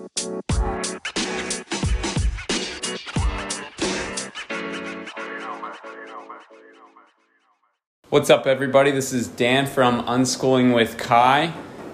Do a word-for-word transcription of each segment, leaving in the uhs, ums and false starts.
What's up, everybody? This is Dan from Unschooling with Kai.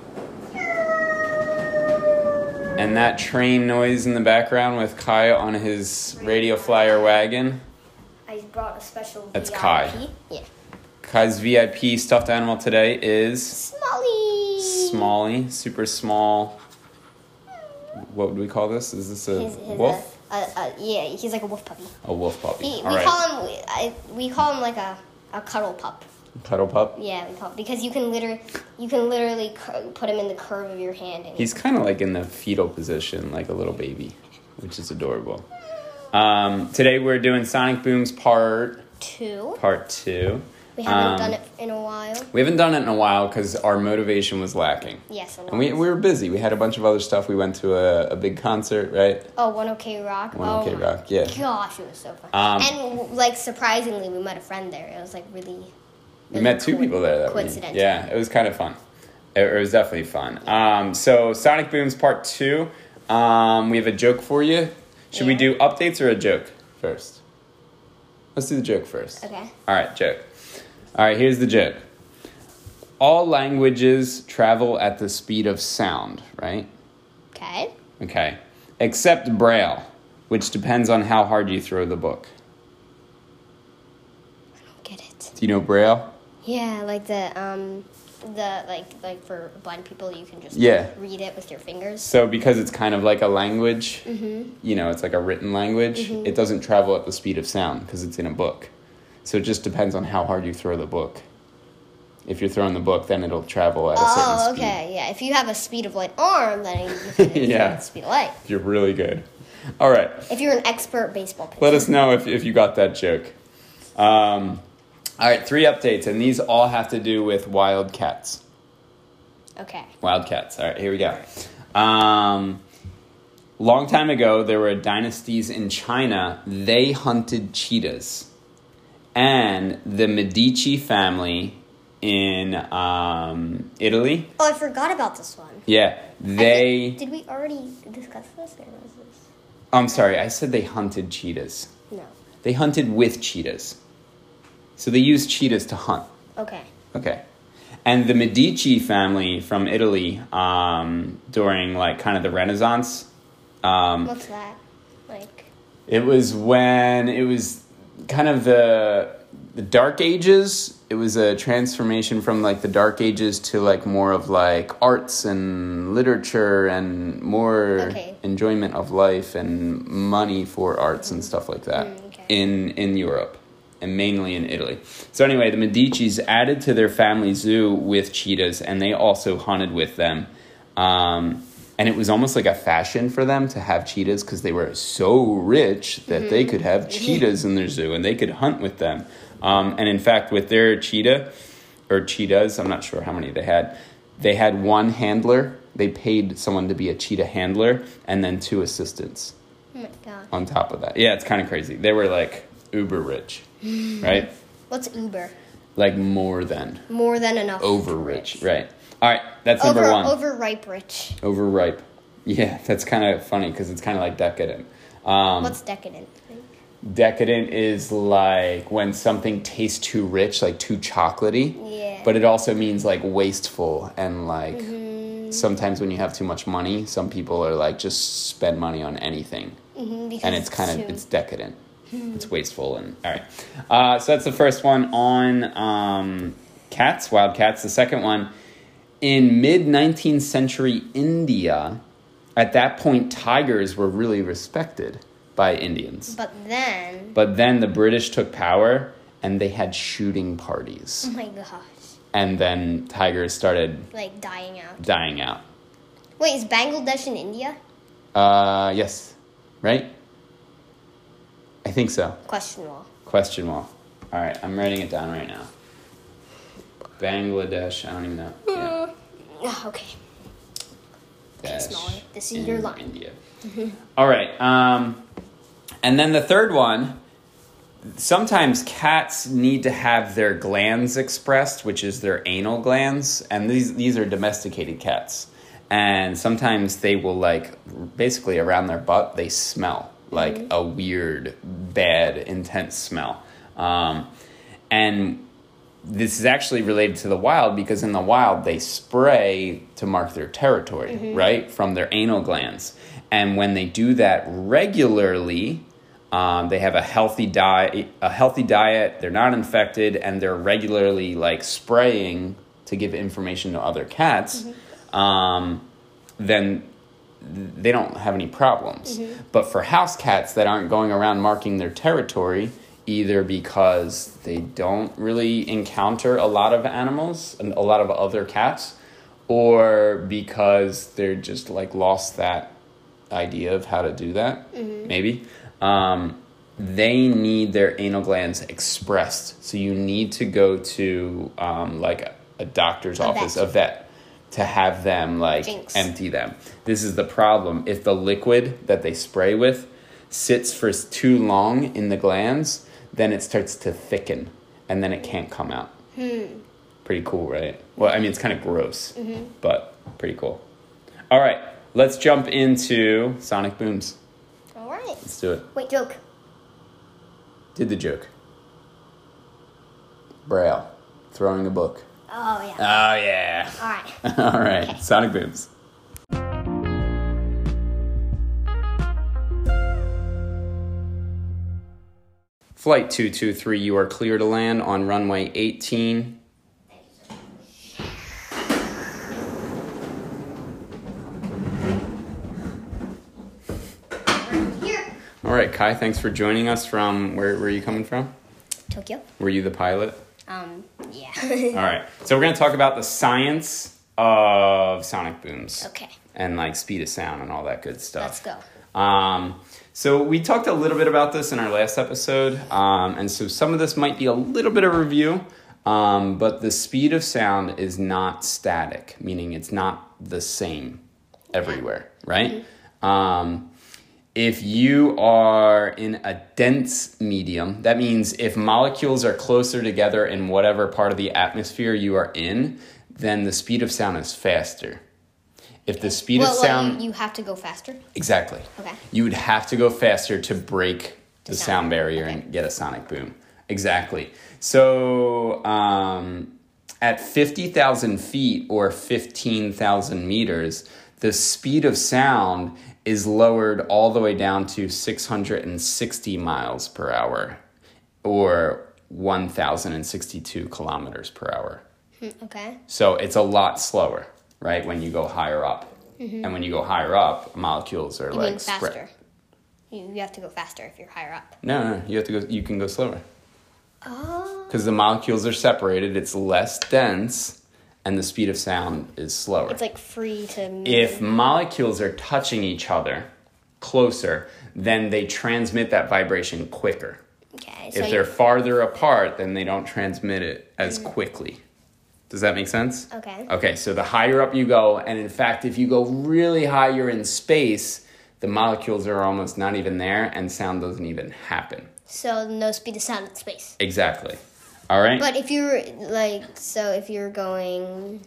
And that train noise in the background with Kai on his Radio Flyer wagon. I brought a special That's V I P. Kai. Yeah. Kai's V I P stuffed animal today is Smalley. Smalley, super small. What would we call this? Is this a His, his, wolf? Uh, uh, uh, yeah, he's like a wolf puppy. A wolf puppy. He, we All right. call him. I, we call him like a, a cuddle pup. Cuddle pup. Yeah, we call because you can literally you can literally cur- put him in the curve of your hand. And He's kind of like in the fetal position, like a little baby, which is adorable. Um, today we're doing Sonic Booms part two. part two. We haven't Um, done it in a while. We haven't done it in a while because our motivation was lacking. Yes, And we, we were busy. We had a bunch of other stuff. We went to a, a big concert, right? Oh, one OK Rock. one oh OK my Rock, yeah. Gosh, it was so fun. Um, and like surprisingly, we met a friend there. It was like really. We met two co- people there that coincidental. week. Yeah, it was kind of fun. It, it was definitely fun. Um, so Sonic Booms part two. Um, we have a joke for you. Should we Yeah. do updates or a joke first? Let's do the joke first. Okay. All right, joke. All right, here's the joke. All languages travel at the speed of sound, right? Okay. Okay. Except Braille, which depends on how hard you throw the book. I don't get it. Do you know Braille? Yeah, like the um, the like like for blind people, you can just Yeah. read it with your fingers. So because it's kind of like a language, Mm-hmm. you know, it's like a written language, Mhm. it doesn't travel at the speed of sound because it's in a book. So it just depends on how hard you throw the book. If you're throwing the book, then it'll travel at a certain Oh, speed. okay, yeah. If you have a speed of light arm, then you can use Yeah. the speed of light. You're really good. All right. If you're an expert baseball pitcher. Let us know if, if you got that joke. Um, all right, three updates, and these all have to do with wild cats. Okay. Wild cats. All right, here we go. Um, long time ago, there were dynasties in China. They hunted cheetahs. And the Medici family in um, Italy, Oh, I forgot about this one. yeah, I think- they... did we already discuss this, or was this? I'm sorry, I said they hunted cheetahs. No. They hunted with cheetahs. So they used cheetahs to hunt. Okay. Okay. And the Medici family from Italy um, during, like, kind of the Renaissance... Um, What's that? Like. It was when it was kind of the the Dark Ages. It was a transformation from like the Dark Ages to like more of like arts and literature and more Okay. enjoyment of life and money for arts and stuff like that Mm, okay. in in Europe and mainly in Italy. So anyway, the Medicis added to their family zoo with cheetahs, and they also hunted with them. Um, And it was almost like a fashion for them to have cheetahs because they were so rich that Mm-hmm. they could have cheetahs in their zoo and they could hunt with them. Um, and in fact, with their cheetah, or cheetahs, I'm not sure how many they had, they had one handler. They paid someone to be a cheetah handler and then two assistants Oh my god. on top of that. Yeah, it's kind of crazy. They were like uber rich, right? What's Uber? Like more than More than enough. over rich, right? All right, that's number Over one. overripe rich. Overripe. Yeah, that's kind of funny because it's kind of like decadent. Um, What's decadent? decadent is like when something tastes too rich, like too chocolatey. Yeah. But it also means like wasteful and like Mm-hmm. sometimes when you have too much money, some people are like just spend money on anything, Mm-hmm, because and it's kind of too- it's decadent. It's wasteful and all right. Uh, so that's the first one on um, cats, wild cats. The second one. In mid-nineteenth century India, at that point, tigers were really respected by Indians. But then. But then the British took power, and they had shooting parties. Oh my gosh. And then tigers started Like dying out. dying out. Wait, is Bangladesh in India? Uh, yes. Right? I think so. Question mark. Question mark. All right, I'm writing it down right now. Bangladesh, I don't even know. Yeah. Oh, okay. Okay, Dash Smalley, this is in your line. India. All right. Um, and then the third one, sometimes cats need to have their glands expressed, which is their anal glands. And these, these are domesticated cats. And sometimes they will, like, basically around their butt, they smell like mm-hmm. a weird, bad, intense smell. Um, and this is actually related to the wild because in the wild, they spray to mark their territory, mm-hmm. right, from their anal glands. And when they do that regularly, um, they have a healthy diet, a healthy diet, they're not infected, and they're regularly, like, spraying to give information to other cats, mm-hmm. um, then they don't have any problems. Mm-hmm. But for house cats that aren't going around marking their territory, either because they don't really encounter a lot of animals and a lot of other cats, or because they're just, like, lost that idea of how to do that, mm-hmm. maybe, um, they need their anal glands expressed. So you need to go to, um, like, a, a doctor's a office, vet. a vet, to have them, like, Jinx. empty them. This is the problem. If the liquid that they spray with sits for too long in the glands, then it starts to thicken, and then it can't come out. Hmm. Pretty cool, right? Well, I mean, it's kind of gross, mm-hmm. but pretty cool. All right, let's jump into Sonic Booms. All right. Let's do it. Wait, joke. Did the joke. Braille. Throwing a book. Oh, yeah. Oh, yeah. All right. All right. Okay. Sonic Booms. Flight two two three, you are clear to land on runway eighteen. Here. All right, Kai, thanks for joining us from, where, where are you coming from? Tokyo. Were you the pilot? Um, yeah. All right, so we're going to talk about the science of sonic booms. Okay. And, like, speed of sound and all that good stuff. Let's go. Um, so we talked a little bit about this in our last episode, um, and so some of this might be a little bit of review, um, but the speed of sound is not static, meaning it's not the same everywhere, right? Mm-hmm. Um, if you are in a dense medium, that means if molecules are closer together in whatever part of the atmosphere you are in, then the speed of sound is faster. If the speed well, of sound... Well, you have to go faster? Exactly. Okay. You would have to go faster to break the, the sound. sound barrier okay. and get a sonic boom. Exactly. So um, at fifty thousand feet or fifteen thousand meters, the speed of sound is lowered all the way down to six hundred sixty miles per hour or one thousand sixty-two kilometers per hour. Okay. So it's a lot slower, right, when you go higher up. Mm-hmm. And when you go higher up, molecules are you like mean faster. Spread. You, you have to go faster if you're higher up. No, no, you have to go. You can go slower. Oh. Because the molecules are separated, it's less dense, and the speed of sound is slower. It's like free to move. If molecules are touching each other closer, then they transmit that vibration quicker. Okay. So if they're farther apart, then they don't transmit it as mm. quickly. Does that make sense? Okay. Okay, so the higher up you go, and in fact, if you go really high, you're in space, the molecules are almost not even there, and sound doesn't even happen. So no speed of sound in space. Exactly. All right? But if you're, like, so if you're going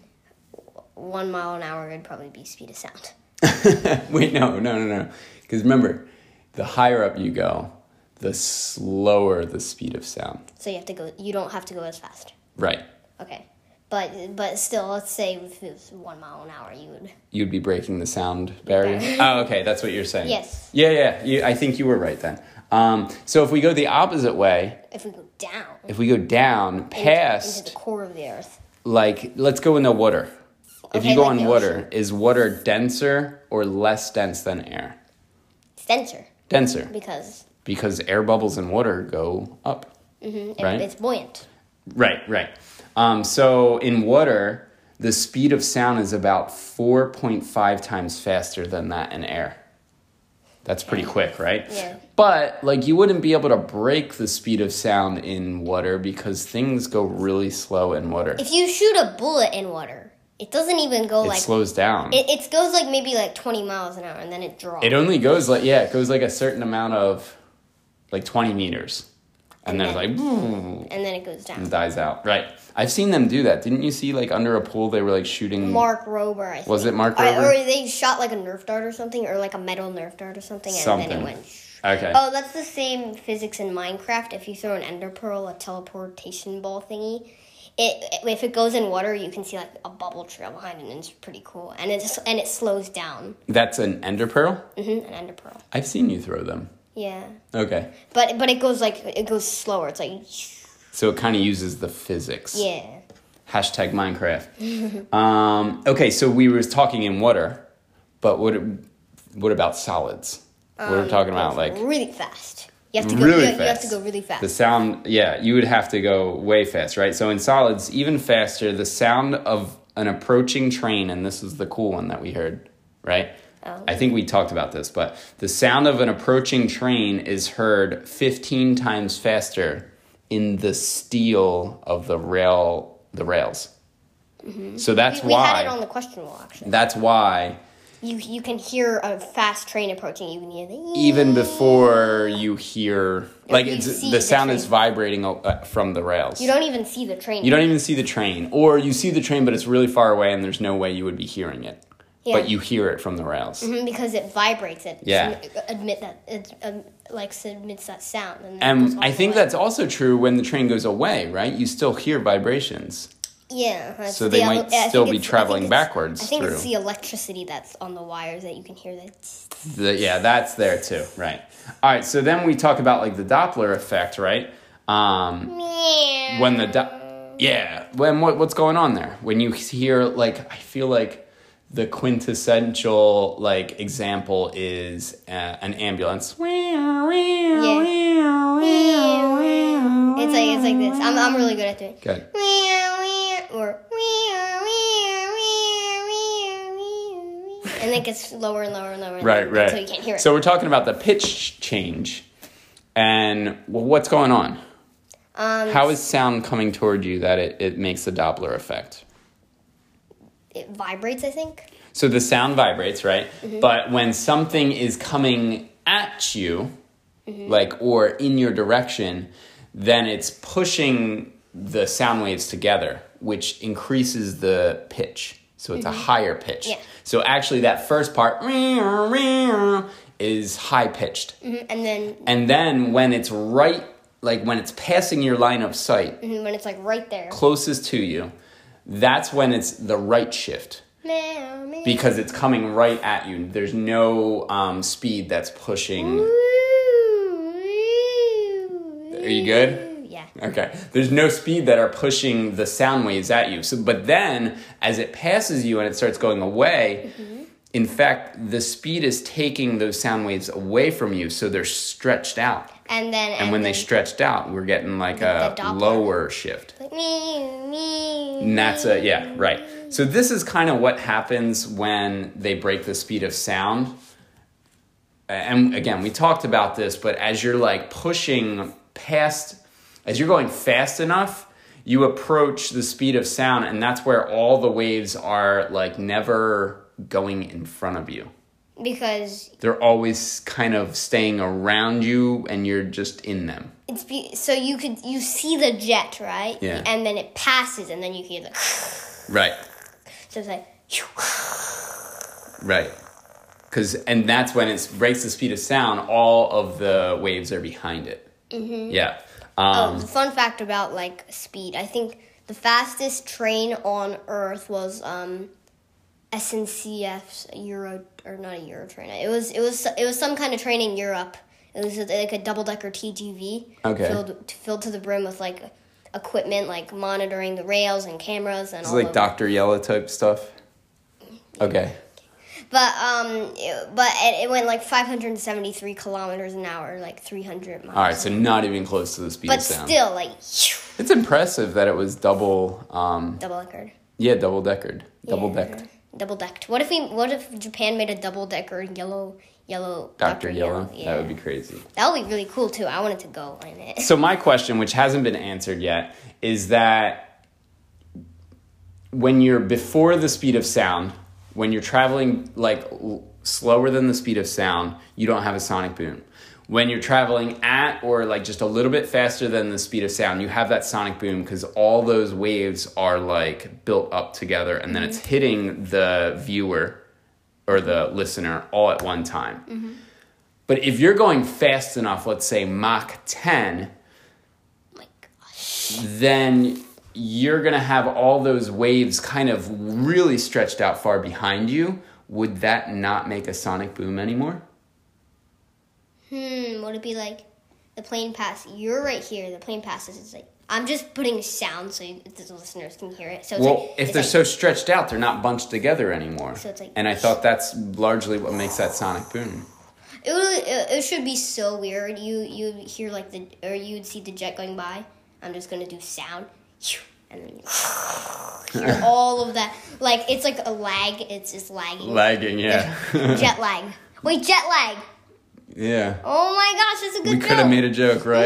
one mile an hour, it'd probably be speed of sound. Wait, no, no, no, no. Because remember, the higher up you go, the slower the speed of sound. So you have to go, you don't have to go as fast. Right. Okay. But but still, let's say if it was one mile an hour, you would... You'd be breaking the sound barrier? Oh, okay, that's what you're saying. Yes. Yeah, yeah, you, I think you were right then. Um, so if we go the opposite way... If we go down... If we go down past... Into the core of the earth. Like, let's go into water. Okay, if you go like in water, ocean. Is water denser or less dense than air? It's denser. Denser. Because... Because air bubbles in water go up. Mm-hmm. Right? It's buoyant. Right, right. Um, so in water, the speed of sound is about four point five times faster than that in air. That's pretty quick, right? Yeah. But, like, you wouldn't be able to break the speed of sound in water because things go really slow in water. If you shoot a bullet in water, it doesn't even go it like... It slows down. It, it goes like maybe like twenty miles an hour and then it drops. It only goes like, yeah, it goes like a certain amount of, like twenty meters. And, and then, then it's like, boom, and then it goes down. And dies out. Right. I've seen them do that. Didn't you see, like, under a pool, they were, like, shooting... Mark Rober, I think. Was it Mark or, Rober? Or they shot, like, a Nerf dart or something, or, like, a metal Nerf dart or something, and something. then it went... Okay. Oh, that's the same physics in Minecraft. If you throw an ender pearl, a teleportation ball thingy, it if it goes in water, you can see, like, a bubble trail behind it, and it's pretty cool. And, it's, and it slows down. That's an ender pearl? Mm-hmm, an ender pearl. I've seen you throw them. Yeah. Okay. But but it goes like it goes slower. It's like so it kind of uses the physics. Yeah. Hashtag Minecraft. um, okay, so we were talking in water, but what what about solids? Um, what are we talking about? Like really fast. You have to go really you, fast. You have to go really fast. The sound, yeah, you would have to go way fast, right? So in solids, even faster. The sound of an approaching train, and this is the cool one that we heard, right? Oh. I think we talked about this, but the sound of an approaching train is heard fifteen times faster in the steel of the rail, the rails. Mm-hmm. So that's we, we why... We had it on the question wall, actually. That's why... You you can hear a fast train approaching. You can hear the... Even before you hear... Like, you it's, the, the sound train. is vibrating uh, from the rails. You don't even see the train. You don't even see the train. Or you see the train, but it's really far away, and there's no way you would be hearing it. Yeah. But you hear it from the rails. Mm-hmm, because it vibrates. It yeah. admit that it um, like emits that sound. And, and I think that's also true when the train goes away, right? You still hear vibrations. Yeah. So they might yeah, still be traveling backwards. I think through. It's the electricity that's on the wires that you can hear. That. The, yeah, that's there too, right? All right. So then we talk about like the Doppler effect, right? Um, Meow. When the do- yeah, when what what's going on there? When you hear like, I feel like. The quintessential like example is uh, an ambulance. Yeah. It's like it's like this. I'm I'm really good at doing. Good. Or and it gets lower and lower and lower. And right, lower right. So you can't hear it. So we're talking about the pitch change, and well, what's going on? Um, How is sound coming toward you that it, it makes the Doppler effect? It vibrates, I think. So the sound vibrates, right? Mm-hmm. But when something is coming at you, mm-hmm. like, or in your direction, then it's pushing the sound waves together, which increases the pitch. So it's mm-hmm. a higher pitch. Yeah. So actually that first part is high pitched. Mm-hmm. And then... And then when it's right, like when it's passing your line of sight. Mm-hmm. When it's like right there. Closest to you. That's when it's the right shift. Meow, meow. Because it's coming right at you. There's no um, speed that's pushing. Woo, woo, Are you good? Yeah. Okay. There's no speed that are pushing the sound waves at you. So, but then, as it passes you and it starts going away, mm-hmm. in fact, the speed is taking those sound waves away from you, so they're stretched out. And then, and, and when then, they stretched out, we're getting like the, a the lower shift. Like me, me. And that's a yeah, right. So this is kind of what happens when they break the speed of sound. And again, we talked about this, but as you're like pushing past, as you're going fast enough, you approach the speed of sound, and that's where all the waves are like never going in front of you. Because they're always kind of staying around you, and you're just in them. It's be, so you could you see the jet, right? Yeah. And then it passes, and then you hear the right. So it's like right, because and that's when it breaks the speed of sound. All of the waves are behind it. Mm-hmm. Yeah. Um, oh, the fun fact about like speed. I think the fastest train on Earth was um. S N C F's Euro or not a Euro train. It was it was it was some kind of train in Europe. It was like a double decker T G V, okay, filled filled to the brim with like equipment like monitoring the rails and cameras and it's all. Like over. Doctor Yellow type stuff. Okay. But um, it, but it, it went like five hundred seventy-three kilometers an hour, like three hundred miles. All right, so not even close to the speed but of sound. But still, like. It's impressive that it was double. Um, double deckered. Yeah, double deckered. Double yeah. decked. Double decked. What if we? What if Japan made a double decker yellow, yellow Doctor Yellow? Yellow? Yeah. That would be crazy. That would be really cool too. I wanted to go in it. So my question, which hasn't been answered yet, is that when you're before the speed of sound, when you're traveling like l- slower than the speed of sound, you don't have a sonic boom. when you're traveling at or like just a little bit faster than the speed of sound, you have that sonic boom because all those waves are like built up together, and then mm-hmm. it's hitting the viewer or the listener all at one time. Mm-hmm. But if you're going fast enough, let's say Mach ten, oh my gosh. Then you're going to have all those waves kind of really stretched out far behind you. Would that not make a sonic boom anymore? Hmm, would it be like the plane pass? You're right here. The plane passes. It's like, I'm just putting sound so you, the listeners can hear it. So it's well, like, if it's they're like, so stretched out, they're not bunched together anymore. So it's like, and I thought that's largely what makes that sonic boom. It would, it, it should be so weird. You you hear like the or you'd see the jet going by. I'm just gonna do sound, and then you hear all of that. Like it's like a lag. It's just lagging. Lagging, yeah. Jet lag. Wait, jet lag. Yeah. Oh my gosh, that's a good we joke. We could have made a joke, right?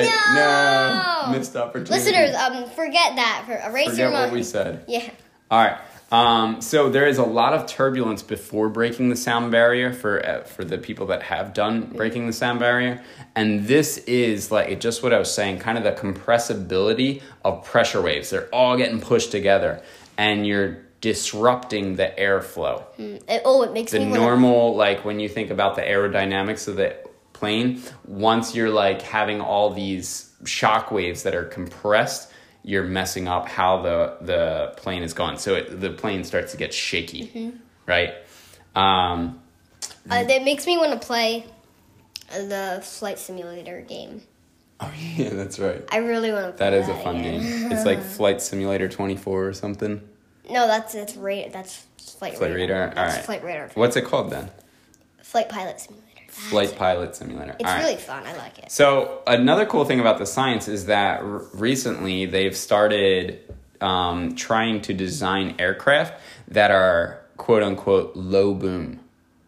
No. No. Missed opportunity. Listeners, um, forget that. For, erase forget your mind. what we said. Yeah. All right. Um, so there is a lot of turbulence before breaking the sound barrier for uh, for the people that have done breaking the sound barrier. And this is like just what I was saying, kind of the compressibility of pressure waves. They're all getting pushed together, and you're disrupting the airflow. Mm. It, oh, it makes the me normal wanna... like when you think about the aerodynamics of the plane. Once you're like having all these shock waves that are compressed, you're messing up how the the plane is going. So it, the plane starts to get shaky, mm-hmm. right? Um, uh, that makes me want to play the flight simulator game. Oh yeah, that's right. I really want to play that. That is that a fun again. game. It's like Flight Simulator twenty-four or something. No, that's it's ra- That's Flight, flight Radar. Radar. That's All right. Flight Radar. What's it called then? Flight Pilot Simulator. Flight That's Pilot it. Simulator. It's All really right. fun. I like it. So another cool thing about the science is that r- recently they've started um, trying to design aircraft that are quote unquote low boom.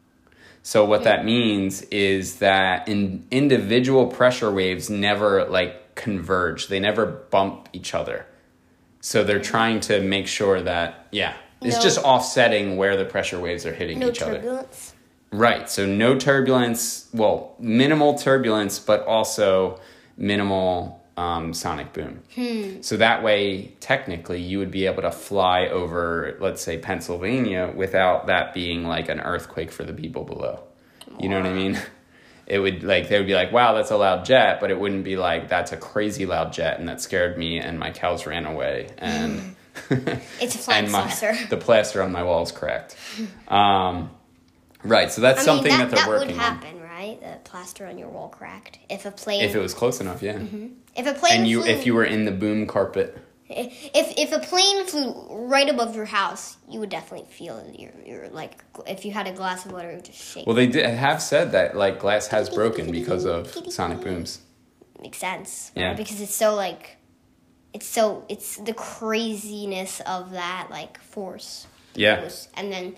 So what mm-hmm. that means is that in individual pressure waves never like converge. They never bump each other. So they're trying to make sure that, yeah, it's no, just offsetting where the pressure waves are hitting no each turbulence. other. Right. So no turbulence, well, minimal turbulence, but also minimal um, sonic boom. Hmm. So that way, technically, you would be able to fly over, let's say, Pennsylvania without that being like an earthquake for the people below. You know what I mean? It would like, they would be like, wow, that's a loud jet, but it wouldn't be like, that's a crazy loud jet and that scared me and my cows ran away and it's a flying and my, saucer. The plaster on my wall is cracked. Um, right, so that's I something mean, that, that they're that working would on. happen, right? The plaster on your wall cracked if a plane. If it was close enough, yeah. Mm-hmm. If a plane. And you, flew, if you were in the boom carpet. If if a plane flew right above your house, you would definitely feel it. You're, you're like, if you had a glass of water, it would just shake. Well, they did, have said that like glass has broken because of sonic booms. Makes sense. Yeah. Right? Because it's so like, it's so it's the craziness of that like force. Yeah. Was, and then,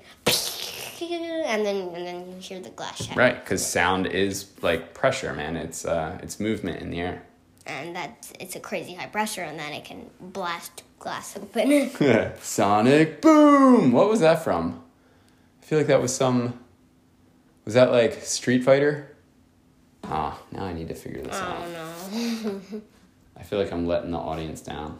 and then and then you hear the glass shatter. Right, because sound is like pressure, man. It's uh, it's movement in the air. And that it's a crazy high pressure, and then it can blast glass open. Sonic boom! What was that from? I feel like that was some... Was that like Street Fighter? Ah, oh, now I need to figure this oh, out. Oh, no. I feel like I'm letting the audience down.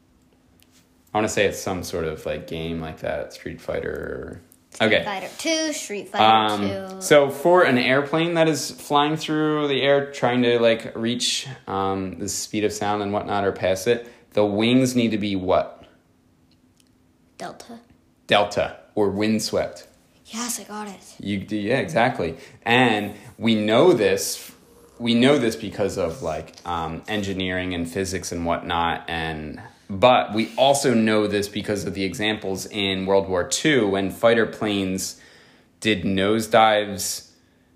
I want to say it's some sort of like game like that, Street Fighter or... Street okay. Fighter two, Street Fighter um, two. So for an airplane that is flying through the air, trying to like reach um, the speed of sound and whatnot or pass it, the wings need to be what? Delta. Delta or windswept. Yes, I got it. You do, yeah, exactly. And we know this. We know this because of like um, engineering and physics and whatnot, and. But we also know this because of the examples in World War Two when fighter planes did nosedives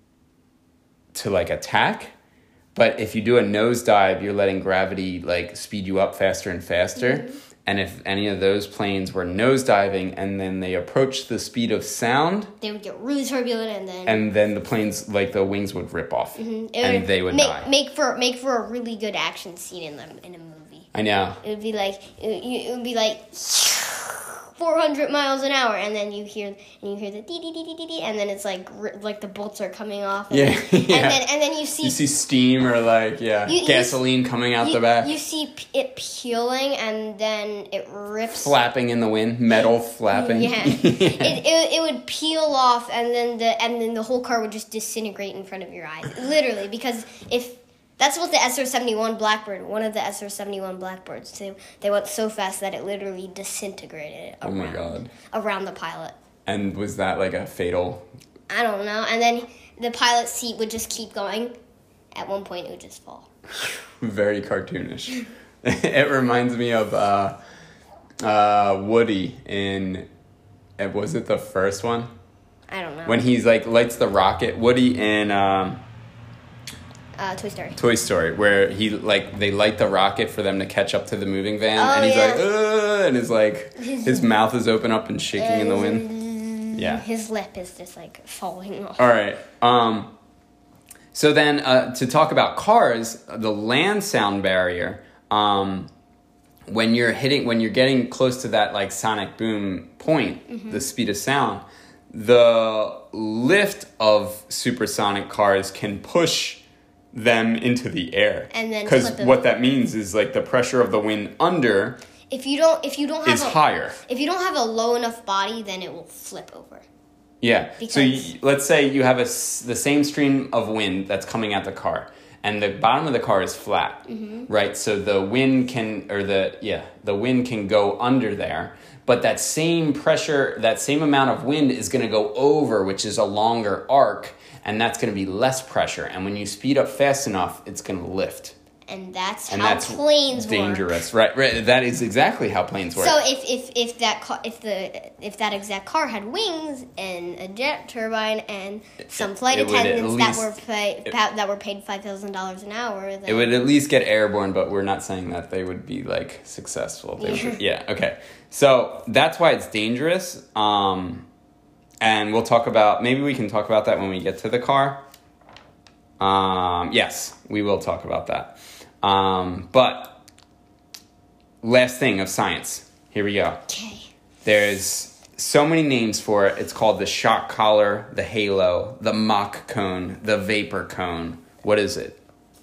to like attack. But if you do a nosedive, you're letting gravity like speed you up faster and faster. Mm-hmm. And if any of those planes were nosediving and then they approached the speed of sound, they would get really turbulent, and then and then the planes like the wings would rip off, mm-hmm. and would they would make, die. Make for make for a really good action scene in the in a movie. I know. It would be like it, it would be like four hundred miles an hour, and then you hear and you hear the dee dee dee dee dee dee, and then it's like like the bolts are coming off. And Yeah, then, yeah. And then and then you see You see steam or like yeah, You- you- gasoline coming out you, the back, you see p- it peeling, and then it rips. flapping in the wind, metal flapping. Yeah, it, it it would peel off, and then the and then the whole car would just disintegrate in front of your eyes, literally. Because if that's what the S R seventy-one Blackbird, one of the S R seventy-one Blackbirds, they they went so fast that it literally disintegrated. Oh Around, my God. Around the pilot. And was that like a fatal? I don't know, and then the pilot's seat would just keep going. At one point, it would just fall. Very cartoonish. It reminds me of uh, uh, Woody in. uh, Was it the first one? I don't know. When he's like lights the rocket. Woody in um, uh, Toy Story. Toy Story, where he like they light the rocket for them to catch up to the moving van, Oh, and he's yeah. like, Ugh, and his like his mouth is open up and shaking in the wind. Yeah. His lip is just like falling off. All right. Um, so then uh, to talk about cars, the land sound barrier. Um, when you're hitting, when you're getting close to that like sonic boom point, Mm-hmm. the speed of sound, the lift of supersonic cars can push them into the air. And then because flip them. what that means is like the pressure of the wind under If you don't, if you don't have is a, higher. if you don't have a low enough body, then it will flip over. Yeah. So Because- you, let's say you have a s the same stream of wind that's coming at the car, and the bottom of the car is flat, Mm-hmm. right? So the wind can, or the yeah, the wind can go under there, but that same pressure, that same amount of wind is going to go over, which is a longer arc, and that's going to be less pressure. And when you speed up fast enough, it's going to lift. And that's And how that's planes work. dangerous, right? Right. That is exactly how planes work. So if, if, if that car, if the if that exact car had wings and a jet turbine and some flight it would at attendants that least- were pay, pa- that were paid five thousand dollars an hour, then It would at least get airborne, but we're not saying that they would be like successful. They would- yeah, okay. So that's why it's dangerous. Um, and we'll talk about, maybe we can talk about that when we get to the car. Um, yes, we will talk about that. Um, but last thing of science. Here we go. okay. There's so many names for it. It's called the shock collar, the halo, the Mach cone, the vapor cone. What is it?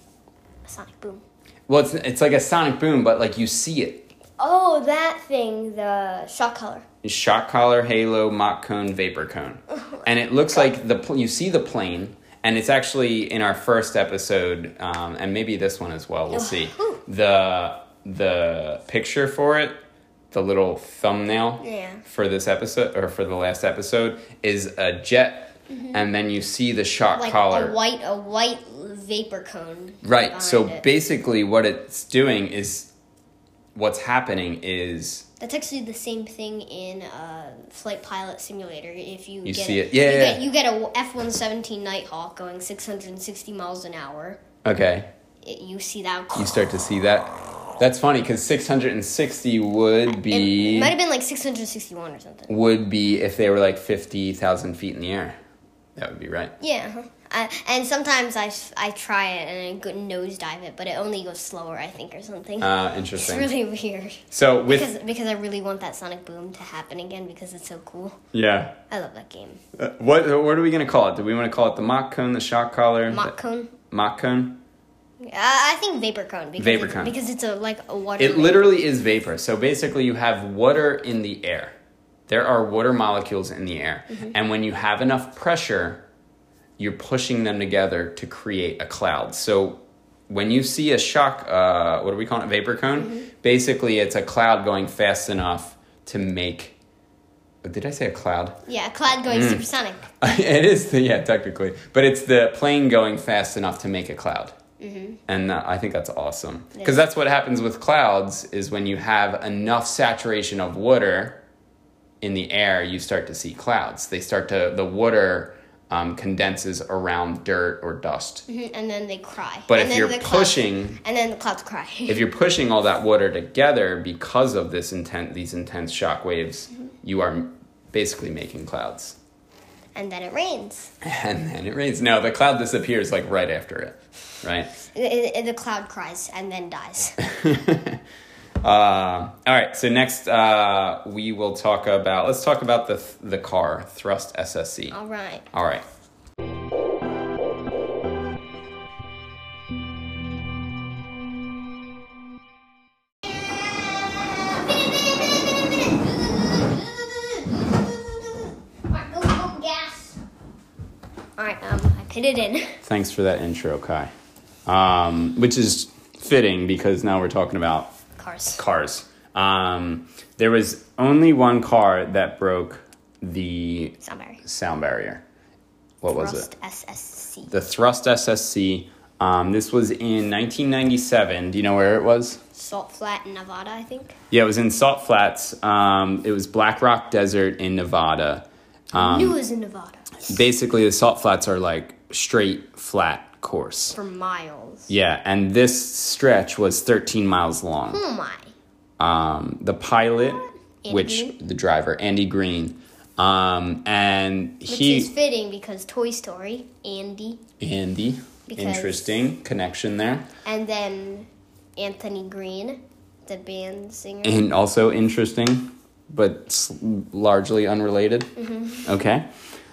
A sonic boom. Well, it's it's like a sonic boom, but like you see it. Oh, that thing, the shock collar. Shock collar, halo, Mach cone, vapor cone, and it looks like the pl- you see the plane, and it's actually in our first episode, um, and maybe this one as well. We'll see Ooh. the the picture for it. The little thumbnail Yeah. for this episode or for the last episode is a jet, and then you see the shock Like collar. a white a white vapor cone. Right. behind So it. basically, what it's doing is, what's happening is That's actually the same thing in uh, Flight Pilot Simulator. If you, You get see a, it. Yeah, you yeah, get yeah. you get a F one seventeen Nighthawk going six hundred sixty miles an hour. okay. It, you see that. You start to see that. That's funny because six hundred sixty would be It might have been like six hundred sixty-one or something. would be if they were like fifty thousand feet in the air. That would be right. Yeah, uh-huh. I, and sometimes I, I try it and I go nosedive it, but it only goes slower, I think, or something. Uh, it's interesting. really weird. So with Because, because I really want that sonic boom to happen again because it's so cool. yeah, I love that game. uh, what what are we gonna call it? Do we want to call it the Mach cone, the shock collar, Mach the- cone? Mach cone? Uh, I think vapor cone. Because Vapor it's, cone. Because it's a like a water. It literally is vapor. So basically, you have water in the air. There are water molecules in the air, Mm-hmm. and when you have enough pressure, you're pushing them together to create a cloud. So when you see a shock, uh, what do we call it, vapor cone? Mm-hmm. Basically, it's a cloud going fast enough to make. Did I say a cloud? Yeah, a cloud going Mm. supersonic. It is, the, yeah, technically, but it's the plane going fast enough to make a cloud. Mm-hmm. And uh, I think that's awesome It because is. that's what happens with clouds is when you have enough saturation of water in the air, you start to see clouds. They start to the water um, condenses around dirt or dust. Mhm, and then they cry. But and if then you're the clouds- pushing, and then the clouds cry. if you're pushing all that water together because of this intent, these intense shock waves, Mm-hmm. you are basically making clouds. and then it rains. And then it rains. No, the cloud disappears like right after it, right? It- it- the cloud cries and then dies. Uh, all right, so next uh, we will talk about, let's talk about the the car, Thrust S S C. All right. All right. All right, um, I put it in. Thanks for that intro, Kai. Um, which is fitting because now we're talking about Cars. Cars. Um, there was only one car that broke the Sound barrier. sound barrier. What was Thrust it? S S C. The Thrust S S C. Um, this was in nineteen ninety-seven. Do you know where it was? Salt Flat in Nevada, I think. Yeah, it was in Salt Flats. Um, it was Black Rock Desert in Nevada. I knew it was in Nevada. Basically, the Salt Flats are like straight, flat course. For miles. Yeah, and this stretch was thirteen miles long. Oh my. Um, the pilot, Andy which Green? the driver, Andy Green, um, and Which he... is fitting because Toy Story, Andy. Andy. Because- Interesting connection there. And then Anthony Green, the band singer. And also interesting, but s- largely unrelated. Mm-hmm. Okay.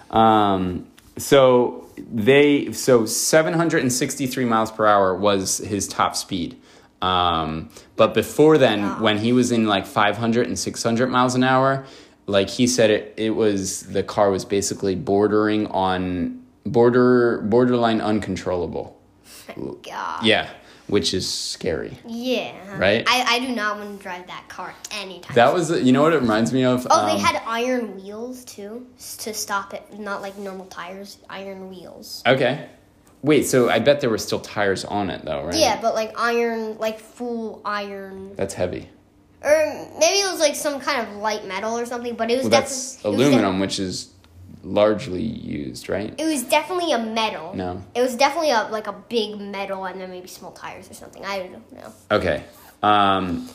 Um, so they so seven hundred sixty-three miles per hour was his top speed. Um, but before then, Wow. when he was in like five hundred and six hundred miles an hour, like he said, it it was the car was basically bordering on border borderline uncontrollable. God. Yeah, which is scary. Yeah. Right? I, I do not want to drive that car anytime. That was, you know what it reminds me of? Oh, they Um, had iron wheels too s- to stop it, not like normal tires. Iron wheels. Okay. Wait, so I bet there were still tires on it though, right? Yeah, but like iron, like full iron, That's heavy. or maybe it was like some kind of light metal or something. But it was Well, that's definitely aluminum, which is largely used, right? It was definitely a metal. No. It was definitely a like a big metal, and then maybe small tires or something. I don't know. Okay. Um,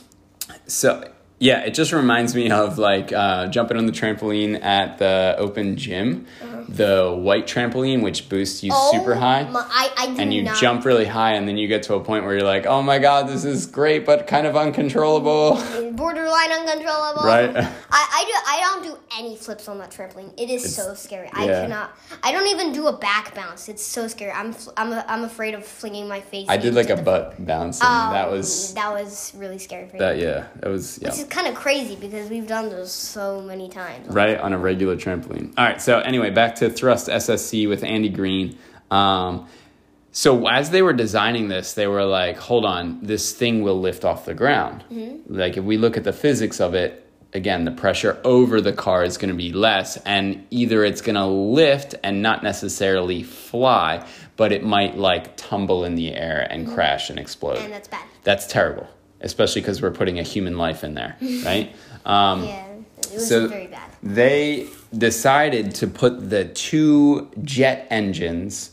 so yeah, it just reminds me of like uh, jumping on the trampoline at the open gym, Uh-huh. the white trampoline, which boosts you super high. My, I, I do And you not. jump really high, and then you get to a point where you're like, "Oh my god, this is great, but kind of uncontrollable." Borderline uncontrollable. Right? I, I do. I don't do any flips on that trampoline. It is It's- so scary. I yeah. cannot. I don't even do a back bounce. It's so scary. I'm. fl- I'm. A, I'm afraid of flinging my face. I did like into a the- butt bounce, and Um, that was that was really scary for me. that. Yeah, it was. Yeah. Which is kind of crazy because we've done those so many times. Right, on a regular trampoline. All right, so anyway, back to Thrust S S C with Andy Green. Um, so as they were designing this, they were like, hold on, this thing will lift off the ground. Mm-hmm. Like if we look at the physics of it, again, the pressure over the car is going to be less, and either it's going to lift and not necessarily fly, but it might like tumble in the air and mm-hmm. crash and explode. And that's bad. That's terrible, especially because we're putting a human life in there, right? Um, Yeah, it was so very bad. They decided to put the two jet engines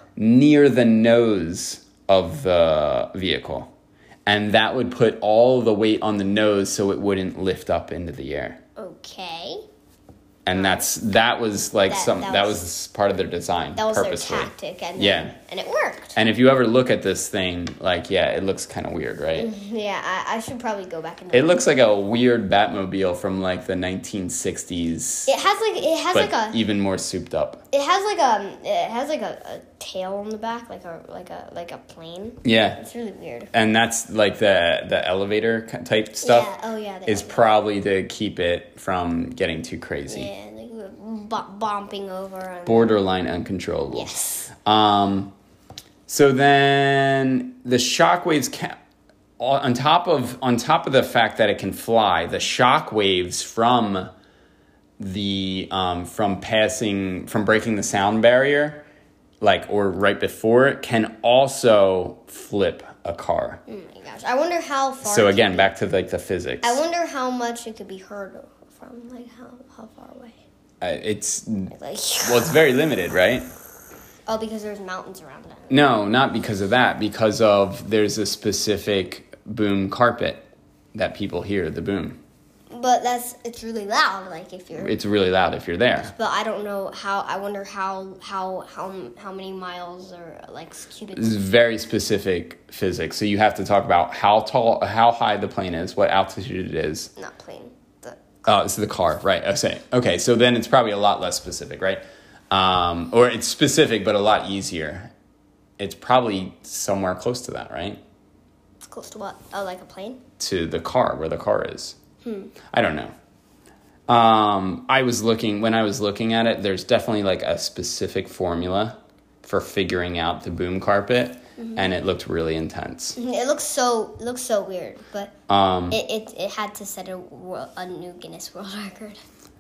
near the nose of the vehicle. And that would put all the weight on the nose so it wouldn't lift up into the air. Okay. And that's that was like That- some that that was- was, part of their design That was purposefully. their tactic, and Yeah. and it worked. And if you ever look at this thing, like yeah, it looks kind of weird, right? Yeah, I, I should probably go back and. It looks like a weird Batmobile from like the nineteen sixties. It has like it has but like a even more souped up. it has like a it has like a, a tail on the back, like a like a like a plane. Yeah. It's really weird. And that's like the the elevator ki- type stuff Yeah. Oh yeah. the is elevator. probably to keep it from getting too crazy. Yeah, like b- bumping over. And, Borderline uncontrollable. yes. Um, so then the shockwaves ca- on top of on top of the fact that it can fly, the shockwaves from the um, from passing from breaking the sound barrier, like or right before it, can also flip a car. Oh my gosh! I wonder how far. So it again, could back to like the physics. be. I wonder how much it could be heard from, like how how far away. Uh, it's Like, well, it's very limited, right? oh, because there's mountains around it. No, not because of that. Because of there's a specific boom carpet that people hear the boom. But that's it's really loud. Like if you're. It's really loud if you're there. But I don't know how. I wonder how how how how many miles or like cubic. This is very specific physics. So you have to talk about how tall, how high the plane is, what altitude it is. Not plane. The. Oh, it's the car, right? I say. Okay, so then it's probably a lot less specific, right? Um, or it's specific, but a lot easier. It's probably somewhere close to that, right? It's close to what? Oh, like a plane? To the car, where the car is. Hmm. I don't know. Um, I was looking, when I was looking at it, there's definitely like a specific formula for figuring out the boom carpet, mm-hmm. and it looked really intense. It looks so, it looks so weird, but um, it, it, it had to set a, world, a new Guinness World Record.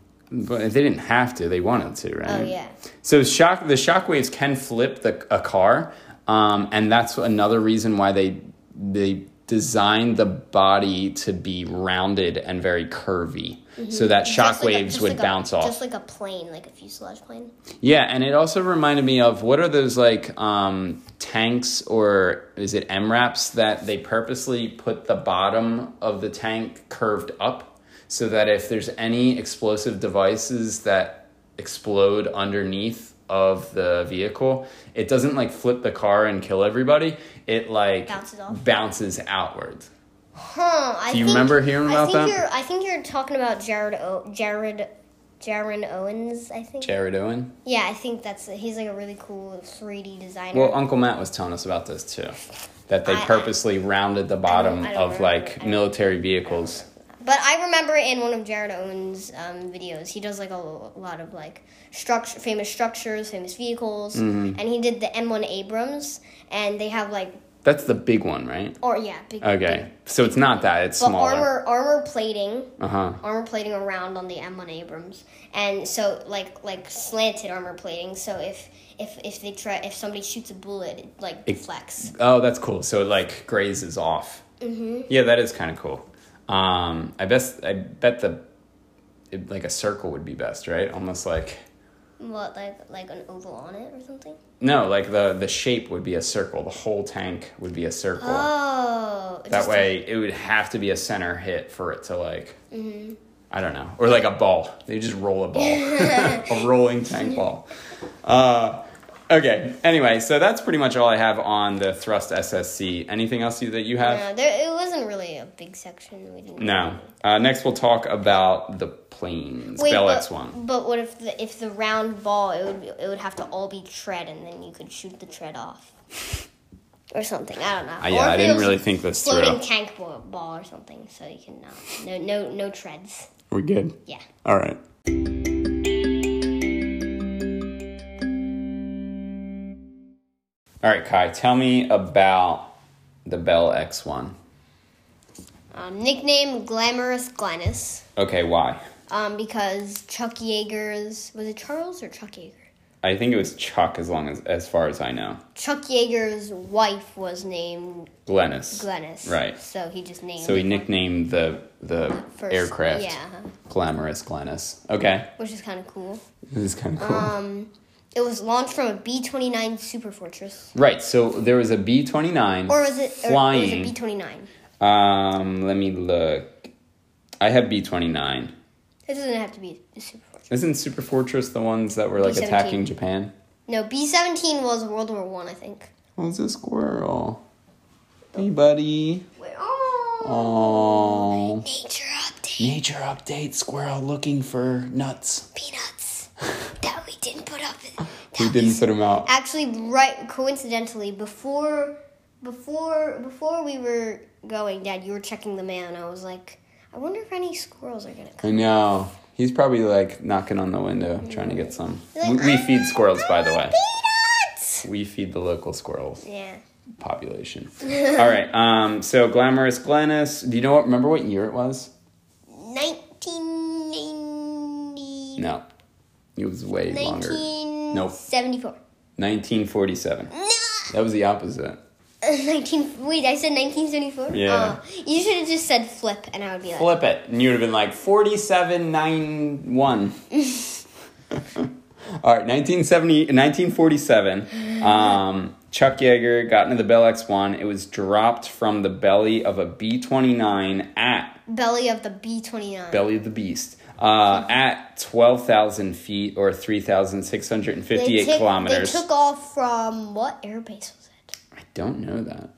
But they didn't have to, they wanted to, right? Oh, yeah. So shock, the shock waves can flip the, a car, um, and that's another reason why they, they, designed the body to be rounded and very curvy, mm-hmm. so that shock like waves a, would like bounce a, off. Just like a plane, like a fuselage plane. Yeah, and it also reminded me of, what are those like um, tanks, or is it M RAPs, that they purposely put the bottom of the tank curved up so that if there's any explosive devices that explode underneath of the vehicle, it doesn't like flip the car and kill everybody. It like bounces off. Bounces outwards. Huh? I Do you think, remember hearing about I think that? You're, I think you're talking about Jared o- Jared Jaron Owens. I think. Jared Owen. Yeah, I think that's he's like a really cool three D designer. Well, Uncle Matt was telling us about this too, that they I, purposely I, rounded the bottom I don't, I don't of remember. like military vehicles. But I remember in one of Jared Owen's um, videos, he does like a, a lot of like structure, famous structures, famous vehicles, mm-hmm. and he did the M one Abrams, and they have like. That's the big one, right? Or yeah, big. Okay, big, so it's not that; it's but smaller. armor, armor plating. Uh huh. Armor plating around on the M one Abrams, and so like like slanted armor plating. So if if if they try, if somebody shoots a bullet, it like deflects. Oh, that's cool. So it like grazes off. Mm-hmm. Yeah, that is kind of cool. Um, I best I bet the it, like a circle would be best, right? Almost like what, like like an oval on it or something? No, like the the shape would be a circle. The whole tank would be a circle. Oh, that way it would have to be a center hit for it to like. Mm-hmm. I don't know, or like a ball. They just roll a ball, a rolling tank ball. Uh, Okay, anyway, so that's pretty much all I have on the Thrust S S C. Anything else you, that you have? No, there, it wasn't really a big section. We didn't No. Really... Uh, next, we'll talk about the planes. Wait, Bell but, X one. But what if the if the round ball, it would it would have to all be tread, and then you could shoot the tread off, or something. I don't know. Uh, yeah, I didn't really think this through. Floating tank ball, ball or something, so you can uh, no no no treads. We're good. Yeah. All right. All right, Kai, tell me about the Bell X one. Um, nickname Glamorous Glennis. Okay, why? Um, because Chuck Yeager's, was it Charles or Chuck Yeager? I think it was Chuck, as long as as far as I know. Chuck Yeager's wife was named Glennis. Glennis. Right. So he just named. So he it nicknamed the the First, aircraft yeah, uh-huh. Glamorous Glennis. Okay. Which is kind of cool. This is kind of cool. Um, it was launched from a B twenty-nine Superfortress. Right. So there was a B twenty-nine Or was it flying? Or was it B twenty-nine? Um, let me look. I have B twenty-nine. It doesn't have to be a Superfortress. Isn't Super Fortress the ones that were like B seventeen. attacking Japan? No, B seventeen was World War One, I, I think. Oh, it's a squirrel. Hey, buddy. Wait, oh. Oh. Nature update. Nature update. Squirrel looking for nuts. Peanuts. That we didn't put up. We didn't was, put them out. Actually, right, coincidentally, before, before, before we were going, Dad, you were checking the mail, and I was like, I wonder if any squirrels are gonna come. I know. He's probably like knocking on the window trying to get some. Like, we, we feed squirrels, by the way. Peanuts! We feed the local squirrels. Yeah. Population. All right. Um. So Glamorous Glennis. Do you know what? Remember what year it was? nineteen ninety. No. It was way longer. Nope. seventy-four. nineteen forty-seven. No. That was the opposite. Uh, nineteen. Wait, I said nineteen seventy-four. Yeah. Oh, you should have just said flip, and I would be like. Flip it, and you would have been like forty-seven ninety-one. All right, nineteen seventy, nineteen forty-seven. Um, Chuck Yeager got into the Bell X one. It was dropped from the belly of a B twenty-nine at belly of the B twenty-nine. Belly of the beast. Uh, at twelve thousand feet or three thousand six hundred fifty-eight they took, kilometers. They took off from what airbase was it? I don't know that.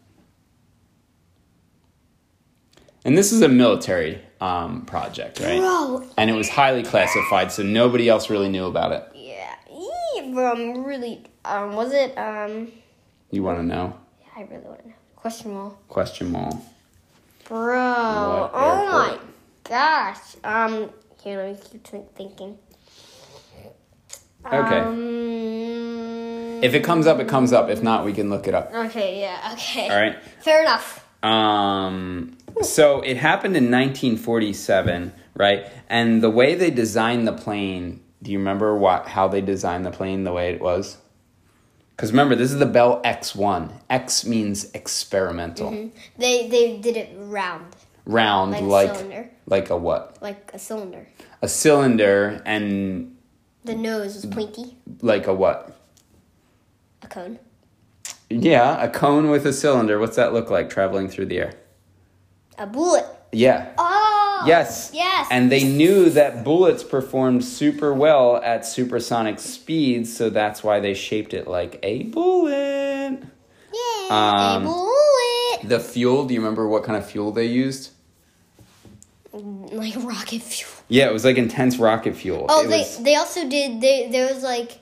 And this is a military um, project, right? Bro. And it was highly classified, so nobody else really knew about it. Yeah. Yeah, bro, I'm really, um, was it, um... You want to know? Yeah, I really want to know. Question mark. Question mark. Bro, What oh my airport? gosh. Um, here, let me keep th- thinking. Okay. Um, If it comes up, it comes up. If not, we can look it up. Okay, yeah, okay. All right. Fair enough. Um, so it happened in nineteen forty-seven, right? And the way they designed the plane, do you remember what how they designed the plane the way it was? Because remember, this is the Bell X one. X means experimental. Mm-hmm. They they did it round. Round, Like a like cylinder. like a what? Like a cylinder. A cylinder, and The nose was pointy. like a what? A cone. Yeah, a cone with a cylinder. What's that look like traveling through the air? A bullet. Yeah. Oh! Yes. Yes. And they knew that bullets performed super well at supersonic speeds, so that's why they shaped it like a bullet. Yeah, Um, a bullet. The fuel, do you remember what kind of fuel they used? Like rocket fuel. Yeah, it was like intense rocket fuel. Oh, it they was, they also did. They there was like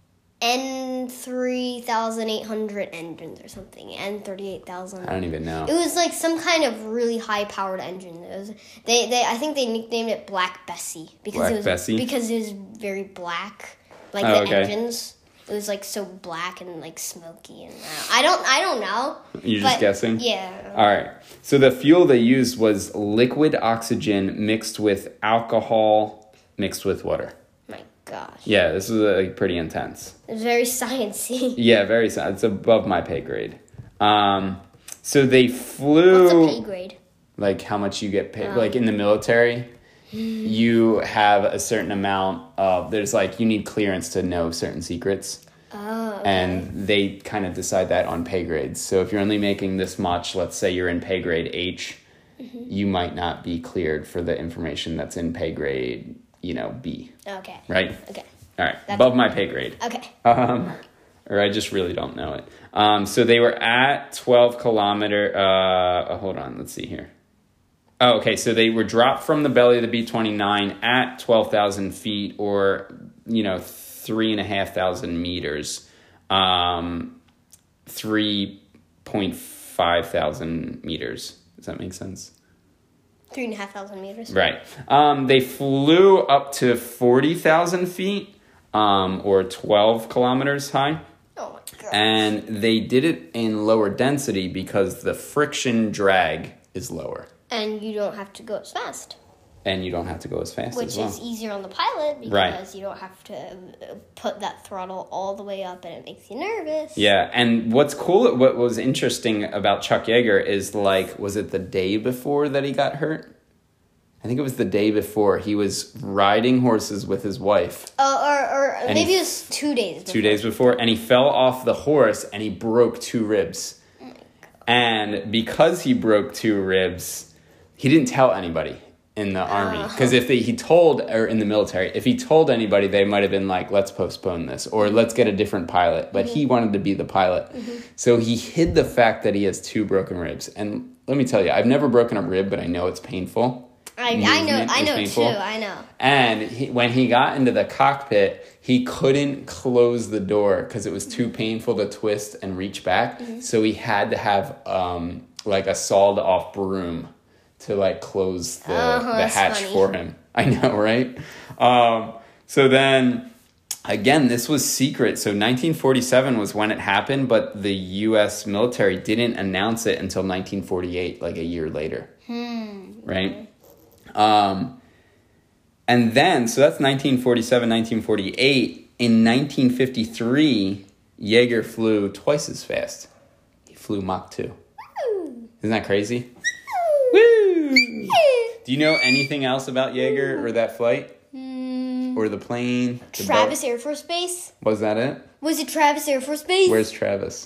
N three thousand eight hundred engines or something. N thirty eight thousand. I don't even know. It was like some kind of really high powered engine. It was they they I think they nicknamed it Black Bessie because Black it was Bessie? because it was very black, like Oh, the okay. engines. It was like so black and like smoky and uh, I don't I don't know. You're just but, guessing? Yeah. All right. So the fuel they used was liquid oxygen mixed with alcohol mixed with water. My gosh. Yeah, this was like pretty intense. It was very sciencey. Yeah, very sad. It's above my pay grade. Um, so they flew. What's a pay grade? Like how much you get paid. Like in the military, you have a certain amount of. There's like you need clearance to know certain secrets, Oh. Okay. and they kind of decide that on pay grades. So if you're only making this much, let's say you're in pay grade H, you might not be cleared for the information that's in pay grade, you know, B. Okay. Right. Okay. All right, That's- above my pay grade. Okay. Um, or I just really don't know it. Um, so they were at twelve kilometer. Uh, oh, hold on, let's see here. Oh, okay. So they were dropped from the belly of the B twenty-nine at twelve thousand feet, or you know, three and a half thousand meters, um, three point five thousand meters. Does that make sense? Three and a half thousand meters. Right. Um, they flew up to forty thousand feet, um, or twelve kilometers high. Oh my god. And they did it in lower density because the friction drag is lower. And you don't have to go as fast. And you don't have to go as fast Which as well. is easier on the pilot because Right. you don't have to uh, put that throttle all the way up and it makes you nervous. Yeah, and what's cool, what was interesting about Chuck Yeager is like, was it the day before that he got hurt? I think it was the day before. He was riding horses with his wife. Uh, or or And maybe he- it was two days before. Two days before, and he fell off the horse and he broke two ribs. And because he broke two ribs, he didn't tell anybody in the army. Because if they, he told, or in the military, if he told anybody, they might have been like, let's postpone this, or let's get a different pilot. But he wanted to be the pilot. So he hid the fact that he has two broken ribs. And let me tell you, I've never broken a rib, but I know it's painful. I, I know, Movement I is know painful. too, I know. And he, when he got into the cockpit, he couldn't close the door because it was too painful to twist and reach back. Mm-hmm. So he had to have um, like a sawed off broom to like close the, Uh-huh, the that's hatch funny. for him. I know, right? Um, so then, again, this was secret. So nineteen forty-seven was when it happened, but the U S military didn't announce it until nineteen forty-eight, like a year later. Hmm. Right? Um, and then, so that's nineteen forty-seven, nineteen forty-eight. In nineteen fifty-three, Yeager flew twice as fast. He flew Mach two. Isn't that crazy? Woo! Do you know anything else about Yeager or that flight? Hmm. Or the plane? The Travis belt? Air Force Base? Was that it? Was it Travis Air Force Base? Where's Travis?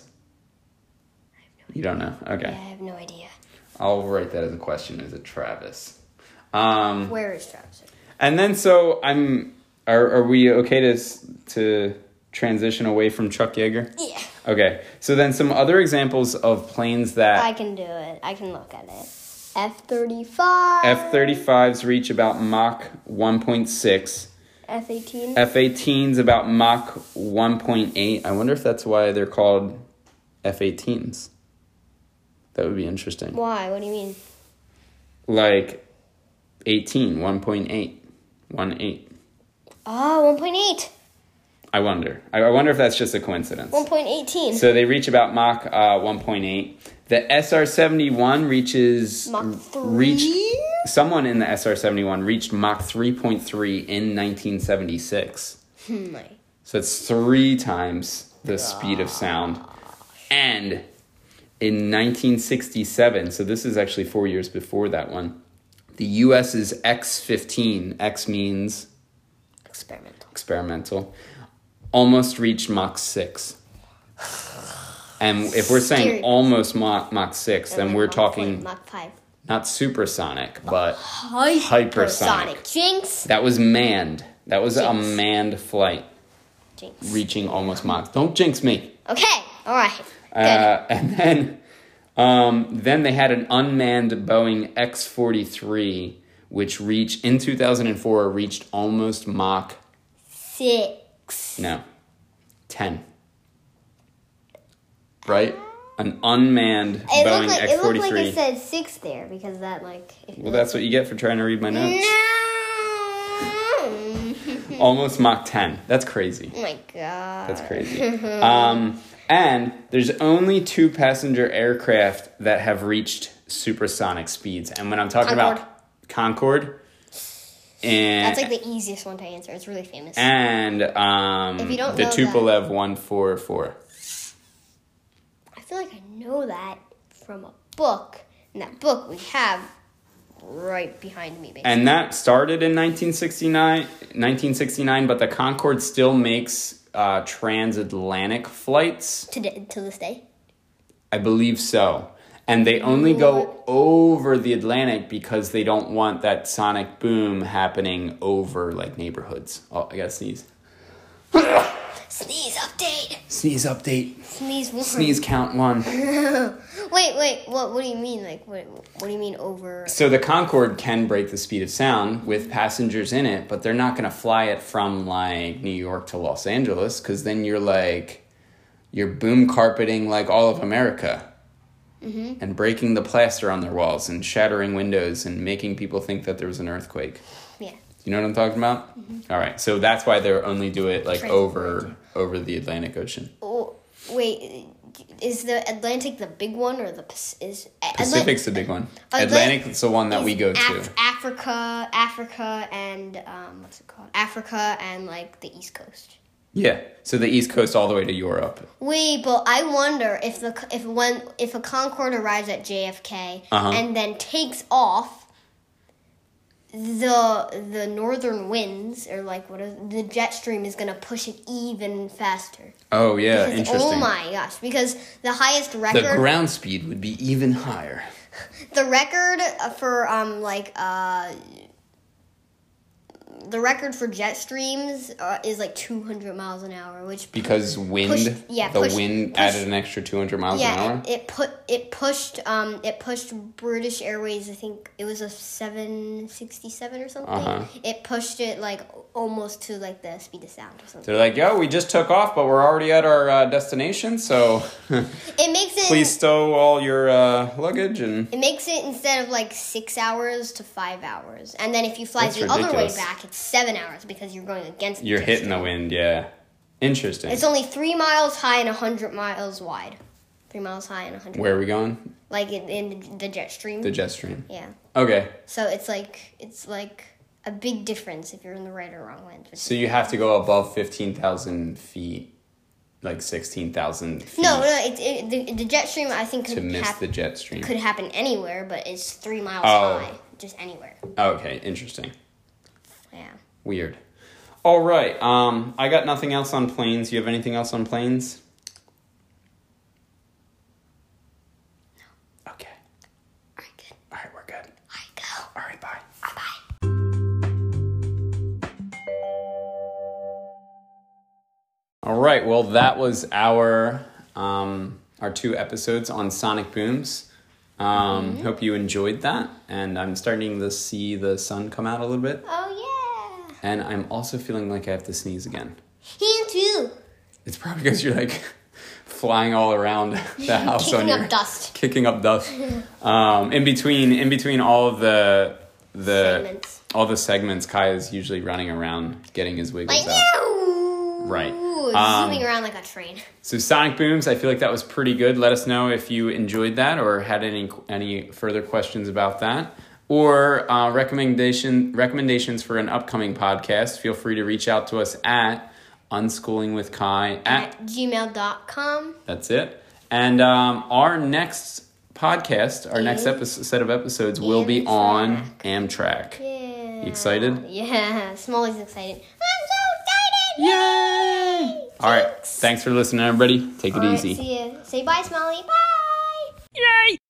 You don't know? Yeah, Okay. I have no idea. I'll write that as a question. Is it Travis? Um, Where is Travis? and then so I'm. Are are we okay to s- to transition away from Chuck Yeager? Yeah. Okay. So then some other examples of planes that I can do it. I can look at it. F thirty-five. F thirty-fives reach about Mach one point six. F eighteen. F eighteens about Mach one point eight. I wonder if that's why they're called F eighteens. That would be interesting. Why? What do you mean? Like eighteen, one point eight. one eight. Oh, one point eight. I wonder. I I wonder if that's just a coincidence. one point one eight. So they reach about Mach uh, one point eight. The S R seventy-one reaches... Mach three? Reached, someone in the S R seventy-one reached Mach three point three in nineteen seventy-six. Hmm, my. So it's three times the speed of sound. And in nineteen sixty-seven, so this is actually four years before that one, the U S's X fifteen, X means Experimental. experimental, almost reached Mach six. And if we're saying Scary. almost Mach, Mach six, And then then we're Mach talking four, Mach five. not supersonic, but Hypersonic. hypersonic. Jinx. That was manned. That was a Jinx. manned flight Jinx. reaching almost Mach. Don't jinx me. Okay. All right. Good. Uh, and then, um, then they had an unmanned Boeing X forty-three, which reached in two thousand four reached almost Mach Six. no, ten. Right, an unmanned It Boeing looked like X it looked forty-three. like it said six there because that like. If Well, that's what you get for trying to read my notes. No. Almost Mach ten. That's crazy. Oh my god. That's crazy. um, and there's only two passenger aircraft that have reached supersonic speeds. And when I'm talking Concorde. about Concorde, and That's like the easiest one to answer. It's really famous. and um, If you don't the know Tupolev one forty-four. I feel like I know that from a book. And that book we have right behind me, basically. And that started in nineteen sixty-nine, nineteen sixty-nine, but the Concorde still makes uh, transatlantic flights. to, di- to this day. I believe so. And they only go over the Atlantic because they don't want that sonic boom happening over like neighborhoods. Oh, I gotta sneeze. Sneeze update. Sneeze update. Sneeze one. Sneeze count one. Wait, wait. What? What do you mean? Like, what? What do you mean over? So the Concorde can break the speed of sound with passengers in it, but they're not gonna fly it from like New York to Los Angeles because then you're like, you're boom carpeting like all of America. Mm-hmm. And breaking the plaster on their walls and shattering windows and making people think that there was an earthquake. Yeah. You know what I'm talking about? Mm-hmm. All right. So that's why they only do it like over over the Atlantic Ocean. Oh, wait. Is the Atlantic the big one or the Pac- is Pacific's the big one. Atla- Atlantic's the one that is we go Af- to. Africa, Africa, and um, what's it called? Africa and like the East Coast. Yeah. So the East Coast all the way to Europe. Wait, but I wonder if the if when if a Concorde arrives at J F K Uh-huh. and then takes off, the the northern winds or like what is, the jet stream is gonna push it even faster. Oh yeah, Because- interesting. Oh my gosh! Because the highest record, The ground speed would be even higher. the record for um like uh. The record for jet streams uh, is like two hundred miles an hour, which Because wind, Pushed- yeah, the pushed- wind pushed- added an extra two hundred miles an yeah, hour. it, it put it pushed um it pushed British Airways. I think it was a seven sixty seven or something. Uh-huh. It pushed it like almost to like the speed of sound or something. They're like, yo, we just took off, but we're already at our uh, destination, so It makes it please stow all your uh, luggage and... it makes it instead of like six hours to five hours, and then if you fly That's the other way ridiculous. back, it's seven hours because you're going against. You're jet hitting the stream. wind, yeah. Interesting. It's only three miles high and a hundred miles wide. Three miles high and a hundred. Where are we going? Like in, in the jet stream. The jet stream. Yeah. Okay, So it's like it's like a big difference if you're in the right or wrong wind. so you have to go above fifteen thousand feet, like sixteen thousand feet, No, no, it's it, the, the jet stream I think to could, miss hap- the jet stream. could happen anywhere, but it's three miles Oh. high, just anywhere. Okay, interesting. Yeah. Weird. All right, um, I got nothing else on planes. You have anything else on planes? Okay. All right, good. All right, we're good. All right, go. All right, bye. Bye bye. right. Well, that was our um, our two episodes on Sonic Booms. Um, mm-hmm. Hope you enjoyed that. And I'm starting to see the sun come out a little bit. Oh, yeah. And I'm also feeling like I have to sneeze again. Him too. It's probably because you're like flying all around the house. Kicking on your, up dust. Kicking up dust. um, in between, in between all of the the segments. all the segments, Kai is usually running around getting his wiggles like, out. Ew! Right. Um, zooming around like a train. So Sonic Booms, I feel like that was pretty good. Let us know if you enjoyed that or had any any further questions about that. Or uh, recommendation recommendations for an upcoming podcast. Feel free to reach out to us at Unschooling with Kai at, at gmail dot com. That's it. And um, our next podcast, our next episode, set of episodes will be on Amtrak. Yeah. You excited? Yeah, Smalley's excited. I'm so excited! Yay! All right. Thanks for listening, everybody. Take it All right, easy. See ya. Say bye, Smalley. Bye! Yay!